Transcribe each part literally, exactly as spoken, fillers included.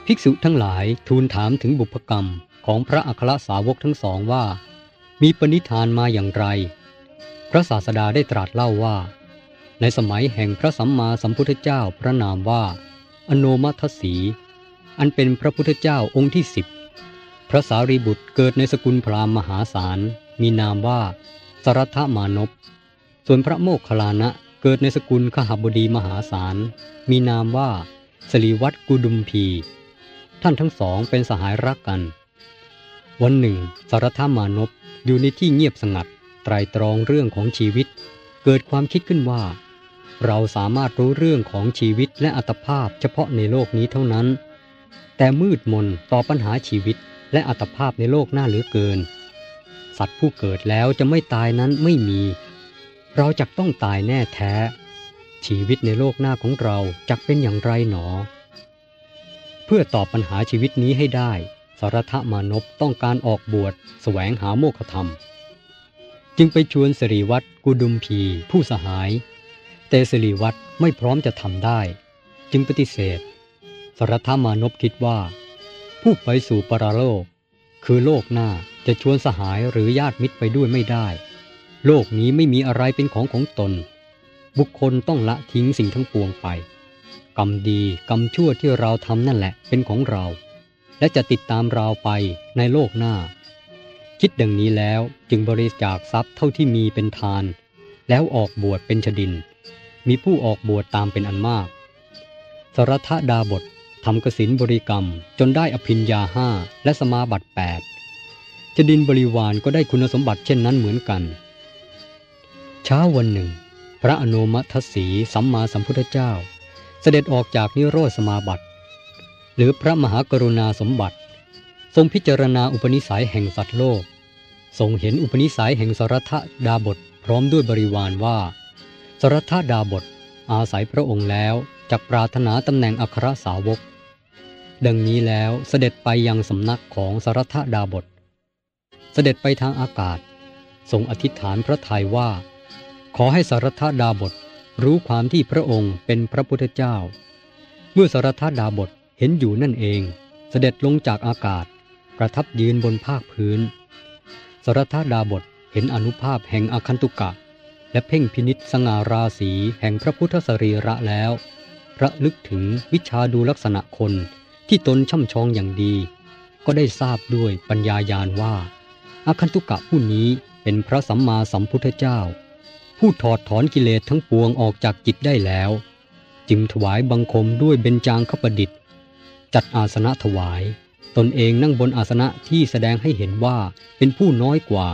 ภิกษุทั้งหลายทูลถามถึงบุพกรรมของพระอัครสาวกทั้งสองว่ามีปณิธานมาอย่างไรพระศาสดาได้ตรัสเล่าว่าในสมัยแห่งพระสัมมาสัมพุทธเจ้าพระนามว่าอโนมัทสีอันเป็นพระพุทธเจ้าองค์ที่สิบพระสารีบุตรเกิดในสกุลพราหมณ์มหาศาลมีนามว่าสรัทธมานพส่วนพระโมคคัลลานะเกิดในสกุลขหบดีมหาศาลมีนามว่าสลีวัตกุดุมพีท่านทั้งสองเป็นสหายรักกันวันหนึ่งสรัทธมานพอยู่ในที่เงียบสงัดไตร่ตรองเรื่องของชีวิตเกิดความคิดขึ้นว่าเราสามารถรู้เรื่องของชีวิตและอัตภาพเฉพาะในโลกนี้เท่านั้นแต่มืดมนต่อปัญหาชีวิตและอัตภาพในโลกหน้าเหลือเกินสัตว์ผู้เกิดแล้วจะไม่ตายนั้นไม่มีเราจักต้องตายแน่แท้ชีวิตในโลกหน้าของเราจักเป็นอย่างไรหนอเพื่อตอบปัญหาชีวิตนี้ให้ได้สรัทธมานพต้องการออกบวชแสวงหาโมฆะธรรมจึงไปชวนสิริวัตรกุดุมพีผู้สหายแต่สิริวัตรไม่พร้อมจะทำได้จึงปฏิเสธสรัทธมานพคิดว่าผู้ไปสู่ปรโลกคือโลกหน้าจะชวนสหายหรือญาติมิตรไปด้วยไม่ได้โลกนี้ไม่มีอะไรเป็นของของตนบุคคลต้องละทิ้งสิ่งทั้งปวงไปกรรมดีกรรมชั่วที่เราทำนั่นแหละเป็นของเราและจะติดตามเราไปในโลกหน้าคิดดังนี้แล้วจึงบริจาคทรัพย์เท่าที่มีเป็นทานแล้วออกบวชเป็นชดินมีผู้ออกบวชตามเป็นอันมากสรัทธดาบททำกสิณบริกรรมจนได้อภิญญาห้าและสมาบัติแปดชดินบริวารก็ได้คุณสมบัติเช่นนั้นเหมือนกันเช้าวันหนึ่งพระอโนมัทสีสัมมาสัมพุทธเจ้าเสด็จออกจากนิโรธสมาบัติหรือพระมหากรุณาสมบัติทรงพิจารณาอุปนิสัยแห่งสัตว์โลกทรงเห็นอุปนิสัยแห่งสรัทธดาบทพร้อมด้วยบริวารว่าสรัทธดาบทอาศัยพระองค์แล้วจักปรารถนาตำแหน่งอัครสาวกดังนี้แล้วเสด็จไปยังสำนักของสรัทธดาบทเสด็จไปทางอากาศทรงอธิษฐานพระทัยว่าขอให้สรัทธดาบทรู้ความที่พระองค์เป็นพระพุทธเจ้าเมื่อสรัทธดาบทเห็นอยู่นั่นเองเสด็จลงจากอากาศประทับยืนบนภาคพื้นสรัทธดาบทเห็นอานุภาพแห่งอาคันตุกะและเพ่งพินิจสง่าราศีแห่งพระพุทธสรีระแล้วระลึกถึงวิชาดูลักษณะคนที่ตนช่ำชองอย่างดีก็ได้ทราบด้วยปัญญาญาณว่าอาคันตุกะผู้นี้เป็นพระสัมมาสัมพุทธเจ้าผู้ถอดถอนกิเลสทั้งปวงออกจากจิตได้แล้วจึงถวายบังคมด้วยเบญจางคประดิษฐ์จัดอาสนะถวายตนเองนั่งบนอาสนะที่แสดงให้เห็นว่าเป็นผู้น้อยกว่า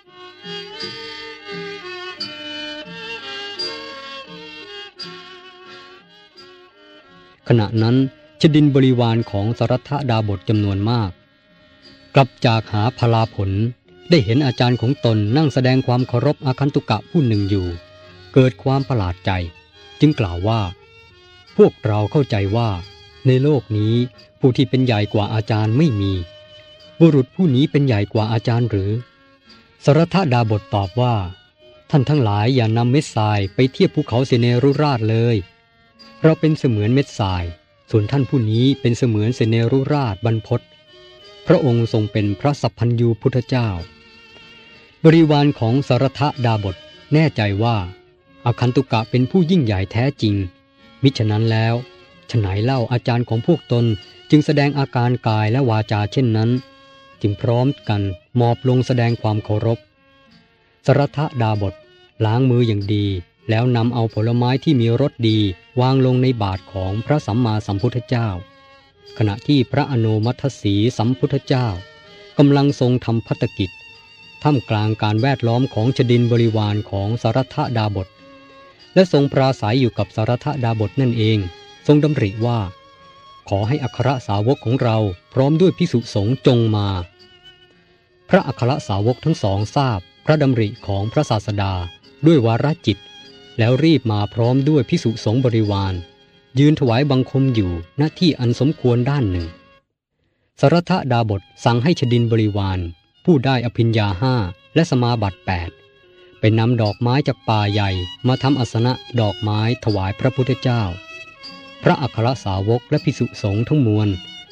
ขณะนั้นชดินบริวารของสรัทธดาบทจำนวนมากกลับจากหาพลาผลได้เห็นอาจารย์ของตนนั่งแสดงความเคารพอาคันตุกะผู้หนึ่งอยู่เกิดความประหลาดใจจึงกล่าวว่าพวกเราเข้าใจว่าในโลกนี้ผู้ที่เป็นใหญ่กว่าอาจารย์ไม่มีบุรุษผู้นี้เป็นใหญ่กว่าอาจารย์หรือสรัทธดาบทตอบว่าท่านทั้งหลายอย่านำเม็ดทรายไปเทียบภูเขาเสเนรุราชเลยเราเป็นเสมือนเม็ดทรายส่วนท่านผู้นี้เป็นเสมือนเสเนรุราชบรรพตพระองค์ทรงเป็นพระสัพพัญญูพุทธเจ้าบริวารของสรัทธดาบทแน่ใจว่าอาคันตุกะเป็นผู้ยิ่งใหญ่แท้จริงมิฉะนั้นแล้วฉไหนเล่าอาจารย์ของพวกตนจึงแสดงอาการกายและวาจาเช่นนั้นจึงพร้อมกันมอบลงแสดงความเคารพสรัทธดาบทล้างมืออย่างดีแล้วนำเอาผลไม้ที่มีรสดีวางลงในบาตรของพระสัมมาสัมพุทธเจ้าขณะที่พระอโนมัทสีสัมพุทธเจ้ากำลังทรงทำภัตกิจท่ามกลางการแวดล้อมของชดินบริวารของสรัทธดาบทและทรงปราศัยอยู่กับสรัทธดาบทนั่นเองทรงดำริว่าขอให้อัครสาวกของเราพร้อมด้วยภิกษุสงฆ์จงมาพระอัครสาวกทั้งสองทราบพระดำริของพระศาสดาด้วยวาระจิตแล้วรีบมาพร้อมด้วยภิกษุสงฆ์บริวารยืนถวายบังคมอยู่ณที่อันสมควรด้านหนึ่งสรัทธดาบทสั่งให้ชดินบริวารผู้ได้อภิญญาห้าและสมาบัติแปดไปนำดอกไม้จากป่าใหญ่มาทำอาสนะดอกไม้ถวายพระพุทธเจ้าพระอัครสาวกและภิกษุสงฆ์ทั้งมวล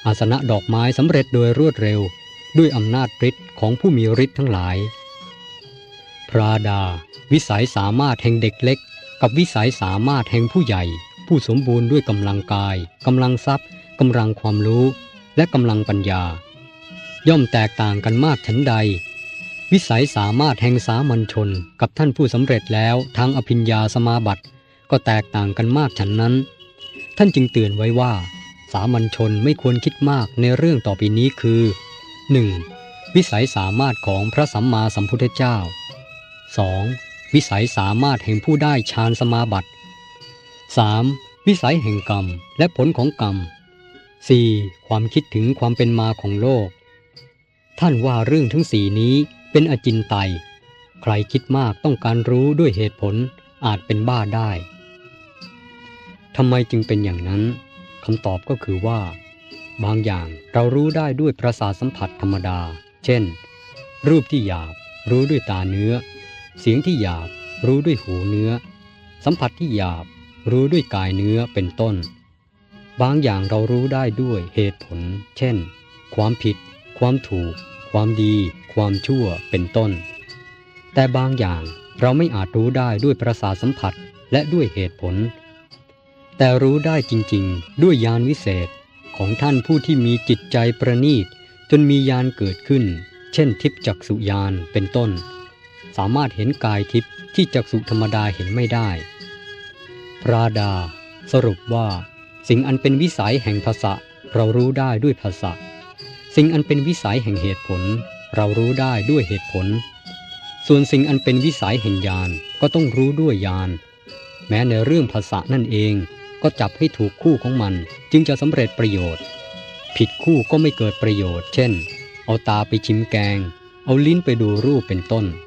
อาสนะดอกไม้สำเร็จโดยรวดเร็วด้วยอำนาจฤทธิ์ของผู้มีฤทธิ์ทั้งหลายพระดาวิสัยสามารถแห่งเด็กเล็กกับวิสัยสามารถแห่งผู้ใหญ่ผู้สมบูรณ์ด้วยกำลังกายกำลังทรัพย์กำลังความรู้และกำลังปัญญาย่อมแตกต่างกันมากฉันใดวิสัยสามารถแห่งสามัญชนกับท่านผู้สำเร็จแล้วทางอภิญญาสมาบัติก็แตกต่างกันมากฉันนั้นท่านจึงเตือนไว้ว่าสามัญชนไม่ควรคิดมากในเรื่องต่อไปนี้คือ หนึ่ง. วิสัยสามารถของพระสัมมาสัมพุทธเจ้า สอง. วิสัยสามารถแห่งผู้ได้ฌานสมาบัติ สาม. วิสัยแห่งกรรมและผลของกรรม สี่. ความคิดถึงความเป็นมาของโลกท่านว่าเรื่องทั้งสี่นี้เป็นอจินไตยใครคิดมากต้องการรู้ด้วยเหตุผลอาจเป็นบ้าได้ทำไมจึงเป็นอย่างนั้นคำตอบก็คือว่าบางอย่างเรารู้ได้ด้วยประสาทสัมผัสธรรมดาเช่นรูปที่หยาบรู้ด้วยตาเนื้อเสียงที่หยาบรู้ด้วยหูเนื้อสัมผัสที่หยาบรู้ด้วยกายเนื้อเป็นต้นบางอย่างเรารู้ได้ด้วยเหตุผลเช่นความผิดความถูกความดีความชั่วเป็นต้นแต่บางอย่างเราไม่อาจรู้ได้ด้วยประสาทสัมผัสและด้วยเหตุผลแต่รู้ได้จริงๆด้วยญาณวิเศษของท่านผู้ที่มีจิตใจประณีตจนมีญาณเกิดขึ้นเช่นทิพจักษุญาณเป็นต้นสามารถเห็นกายทิพย์ที่จักษุธรรมดาเห็นไม่ได้พระดาสรุปว่าสิ่งอันเป็นวิสัยแห่งภาษาเรารู้ได้ด้วยภาษาสิ่งอันเป็นวิสัยแห่งเหตุผลเรารู้ได้ด้วยเหตุผลส่วนสิ่งอันเป็นวิสัยแห่งญาณก็ต้องรู้ด้วยญาณแม้ในเรื่องภาษานั่นเองก็จับให้ถูกคู่ของมันจึงจะสำเร็จประโยชน์ผิดคู่ก็ไม่เกิดประโยชน์เช่นเอาตาไปชิมแกงเอาลิ้นไปดูรูปเป็นต้น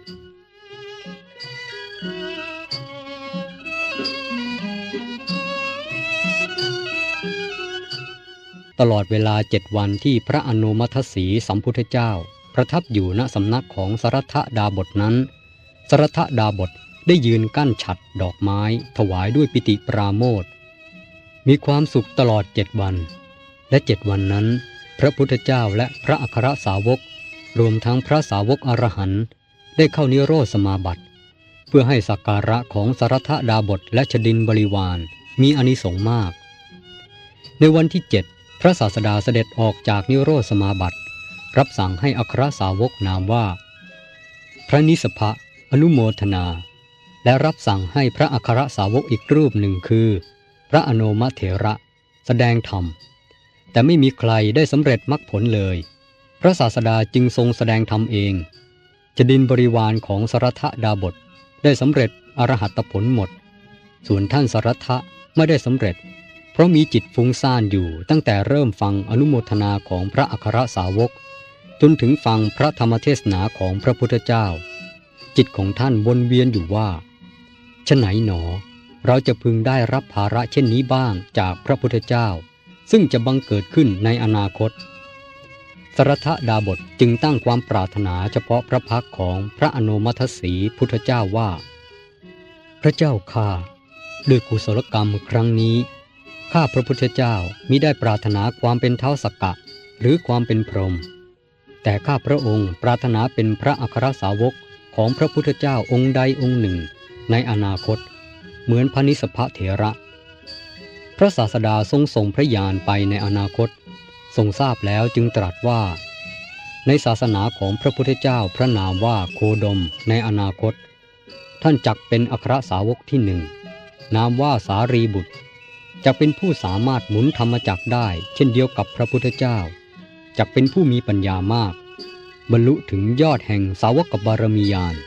ตลอดเวลาเจ็ดวันที่พระอนุมัติสีสัมพุทธเจ้าประทับอยู่ณสำนักของสรัทธดาบทนั้นสรัทธดาบทได้ยืนกั้นฉัตรดอกไม้ถวายด้วยปิติปราโมทย์มีความสุขตลอดเจ็ดวันและเจ็ดวันนั้นพระพุทธเจ้าและพระอัครสาวกรวมทั้งพระสาวกอรหันต์ได้เข้านิโรธสมาบัติเพื่อให้สักการะของสรัทธดาบทและชดินบริวารมีอานิสงส์มากในวันที่เจ็ดพระศาสดาเสด็จออกจากนิโรธสมาบัติรับสั่งให้อัครสาวกนามว่าพระนิสภะอนุโมทนาและรับสั่งให้พระอัครสาวกอีกรูปหนึ่งคือพระอโนมเถระแสดงธรรมแต่ไม่มีใครได้สำเร็จมรรคผลเลยพระศาสดาจึงทรงแสดงธรรมเองชดินบริวารของสรัทธดาบทได้สำเร็จอรหัตผลหมดส่วนท่านสรัทธะไม่ได้สำเร็จเพราะมีจิตฟุ้งซ่านอยู่ตั้งแต่เริ่มฟังอนุโมทนาของพระอัครสาวกจนถึงฟังพระธรรมเทศนาของพระพุทธเจ้าจิตของท่านวนเวียนอยู่ว่าฉะไหนหนอเราจะพึงได้รับภาระเช่นนี้บ้างจากพระพุทธเจ้าซึ่งจะบังเกิดขึ้นในอนาคตสรัทธดาบทจึงตั้งความปรารถนาเฉพาะพระพักของพระอโนมัติสีพุทธเจ้าว่าพระเจ้าข้าด้วยกุศลกรรมครั้งนี้ข้าพระพุทธเจ้ามิได้ปรารถนาความเป็นเท้าสักกะหรือความเป็นพรหมแต่ข้าพระองค์ปรารถนาเป็นพระอัครสาวกของพระพุทธเจ้าองค์ใดองค์หนึ่งในอนาคตเหมือนพระนิสภะเถระพระศาสดาทรงส่งพระญาณไปในอนาคตทรงทราบแล้วจึงตรัสว่าในศาสนาของพระพุทธเจ้าพระนามว่าโคดมในอนาคตท่านจักเป็นอัครสาวกที่หนึ่งนามว่าสารีบุตรจะเป็นผู้สามารถหมุนธรรมจักรได้เช่นเดียวกับพระพุทธเจ้าจักเป็นผู้มีปัญญามากบรรลุถึงยอดแห่งสาวกบารมีญาณ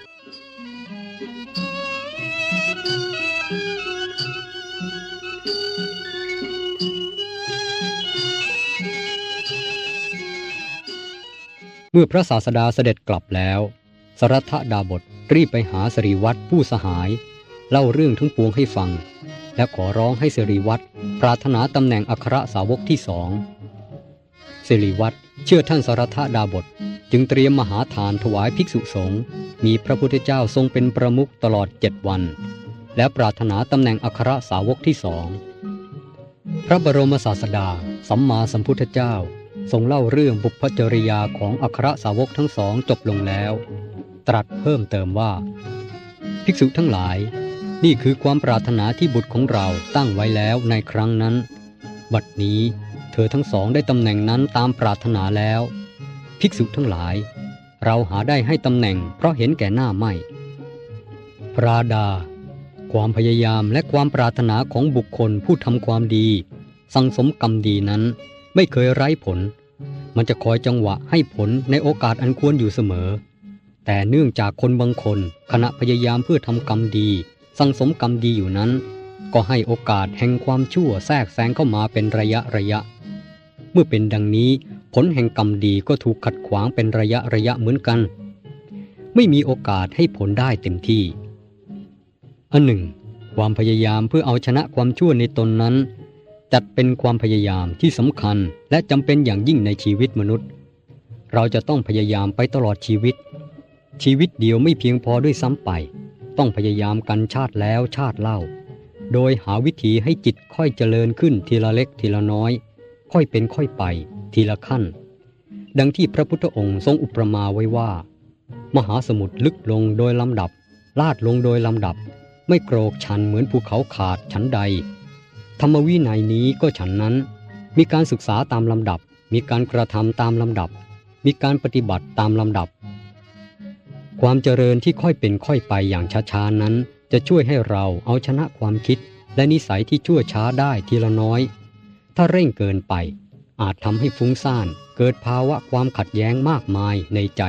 เมื่อพระศาสดาเสด็จกลับแล้วสรัทธดาบทรีบไปหาสิริวัตรผู้สหายเล่าเรื่องทั้งปวงให้ฟังและขอร้องให้สิริวัตรปรารถนาตำแหน่งอัครสาวกที่สองสิริวัตรเชื่อท่านสรัทธดาบทจึงเตรียมมหาทานถวายภิกษุสงฆ์มีพระพุทธเจ้าทรงเป็นประมุขตลอดเจ็ดวันและปรารถนาตำแหน่งอัครสาวกที่สองพระบรมศาสดาสัมมาสัมพุทธเจ้าทรงเล่าเรื่องบุพจริยาของอัครสาวกทั้งสองจบลงแล้วตรัสเพิ่มเติมว่าภิกษุทั้งหลายนี่คือความปรารถนาที่บุตรของเราตั้งไว้แล้วในครั้งนั้นบัดนี้เธอทั้งสองได้ตำแหน่งนั้นตามปรารถนาแล้วภิกษุทั้งหลายเราหาได้ให้ตำแหน่งเพราะเห็นแก่หน้าไม่ปราดาความพยายามและความปรารถนาของบุคคลผู้ทำความดีสั่งสมกรรมดีนั้นไม่เคยไร้ผลมันจะคอยจังหวะให้ผลในโอกาสอันควรอยู่เสมอแต่เนื่องจากคนบางคนขณะพยายามเพื่อทำกรรมดีสั่งสมกรรมดีอยู่นั้นก็ให้โอกาสแห่งความชั่วแทรกแซงเข้ามาเป็นระยะระยะเมื่อเป็นดังนี้ผลแห่งกรรมดีก็ถูกขัดขวางเป็นระยะระยะเหมือนกันไม่มีโอกาสให้ผลได้เต็มที่อันหนึ่งความพยายามเพื่อเอาชนะความชั่วในตนนั้นจัดเป็นความพยายามที่สำคัญและจำเป็นอย่างยิ่งในชีวิตมนุษย์เราจะต้องพยายามไปตลอดชีวิตชีวิตเดียวไม่เพียงพอด้วยซ้ำไปต้องพยายามกันชาติแล้วชาติเล่าโดยหาวิธีให้จิตค่อยเจริญขึ้นทีละเล็กทีละน้อยค่อยเป็นค่อยไปทีละขั้นดังที่พระพุทธองค์ทรงอุปมาไว้ว่ามหาสมุทรลึกลงโดยลำดับลาดลงโดยลำดับไม่โกรกชันเหมือนภูเขาขาดฉันใดธรรมวินัยนี้ก็ฉันนั้นมีการศึกษาตามลำดับมีการกระทำตามลำดับมีการปฏิบัติตามลำดับความเจริญที่ค่อยเป็นค่อยไปอย่างช้าๆนั้นจะช่วยให้เราเอาชนะความคิดและนิสัยที่ชั่วช้าได้ทีละน้อยถ้าเร่งเกินไปอาจทำให้ฟุ้งซ่านเกิดภาวะความขัดแย้งมากมายในใจ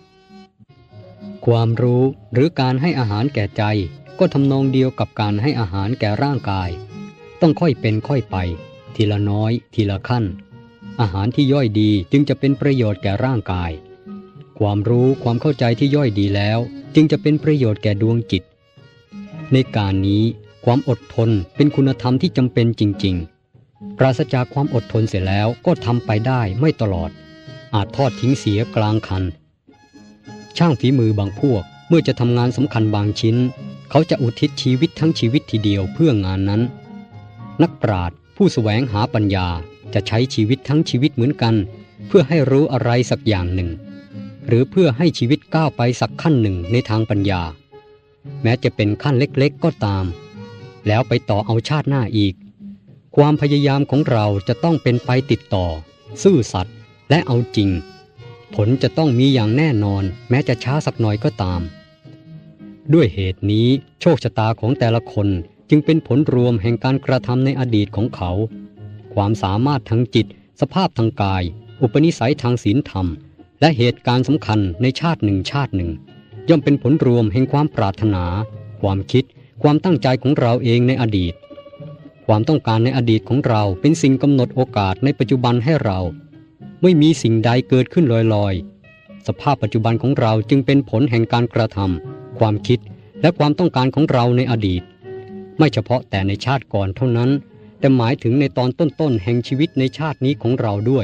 ความรู้หรือการให้อาหารแก่ใจก็ทำนองเดียวกับการให้อาหารแก่ร่างกายต้องค่อยเป็นค่อยไปทีละน้อยทีละขั้นอาหารที่ย่อยดีจึงจะเป็นประโยชน์แก่ร่างกายความรู้ความเข้าใจที่ย่อยดีแล้วจึงจะเป็นประโยชน์แก่ดวงจิตในการนี้ความอดทนเป็นคุณธรรมที่จำเป็นจริงๆปราศจากความอดทนเสร็จแล้วก็ทำไปได้ไม่ตลอดอาจทอดทิ้งเสียกลางคันช่างฝีมือบางพวกเมื่อจะทำงานสำคัญบางชิ้นเขาจะอุทิศชีวิตทั้งชีวิตทีเดียวเพื่องานนั้นนักปราชญ์ผู้แสวงหาปัญญาจะใช้ชีวิตทั้งชีวิตเหมือนกันเพื่อให้รู้อะไรสักอย่างหนึ่งหรือเพื่อให้ชีวิตก้าวไปสักขั้นหนึ่งในทางปัญญาแม้จะเป็นขั้นเล็กๆก็ตามแล้วไปต่อเอาชาติหน้าอีกความพยายามของเราจะต้องเป็นไปติดต่อซื่อสัตย์และเอาจริงผลจะต้องมีอย่างแน่นอนแม้จะช้าสักหน่อยก็ตามด้วยเหตุนี้โชคชะตาของแต่ละคนจึงเป็นผลรวมแห่งการกระทำในอดีตของเขาความสามารถทางจิตสภาพทางกายอุปนิสัยทางศีลธรรมและเหตุการณ์สำคัญในชาติหนึ่งชาติหนึ่งย่อมเป็นผลรวมแห่งความปรารถนาความคิดความตั้งใจของเราเองในอดีตความต้องการในอดีตของเราเป็นสิ่งกำหนดโอกาสในปัจจุบันให้เราไม่มีสิ่งใดเกิดขึ้นลอยๆสภาพปัจจุบันของเราจึงเป็นผลแห่งการกระทำความคิดและความต้องการของเราในอดีตไม่เฉพาะแต่ในชาติก่อนเท่านั้นแต่หมายถึงในตอนต้นๆแห่งชีวิตในชาตินี้ของเราด้วย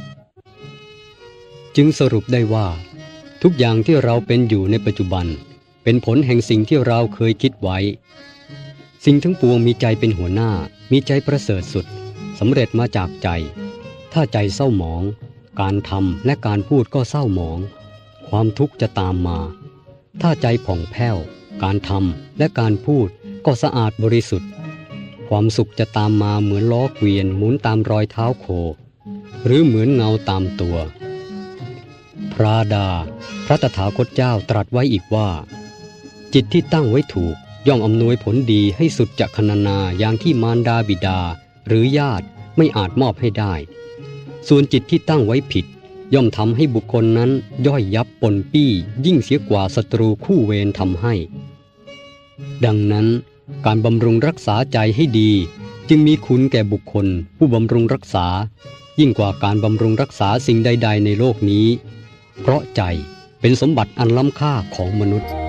จึงสรุปได้ว่าทุกอย่างที่เราเป็นอยู่ในปัจจุบันเป็นผลแห่งสิ่งที่เราเคยคิดไว้สิ่งทั้งปวงมีใจเป็นหัวหน้ามีใจประเสริฐสุดสำเร็จมาจากใจถ้าใจเศร้าหมองการทำและการพูดก็เศร้าหมองความทุกข์จะตามมาถ้าใจผ่องแผ้วการทำและการพูดก็สะอาดบริสุทธิ์ความสุขจะตามมาเหมือนล้อเกวียนหมุนตามรอยเท้าโคหรือเหมือนเงาตามตัวพระดาพระตถาคตเจ้าตรัสไว้อีกว่าจิตที่ตั้งไว้ถูกย่อมอำนวยผลดีให้สุดจะคณนาอย่างที่มารดาบิดาหรือญาติไม่อาจมอบให้ได้ส่วนจิตที่ตั้งไว้ผิดย่อมทำให้บุคคลนั้นย่อยยับปนปี้ยิ่งเสียกว่าศัตรูคู่เวรทำให้ดังนั้นการบำรุงรักษาใจให้ดีจึงมีคุณแก่บุคคลผู้บำรุงรักษายิ่งกว่าการบำรุงรักษาสิ่งใดๆในโลกนี้เพราะใจเป็นสมบัติอันล้ำค่าของมนุษย์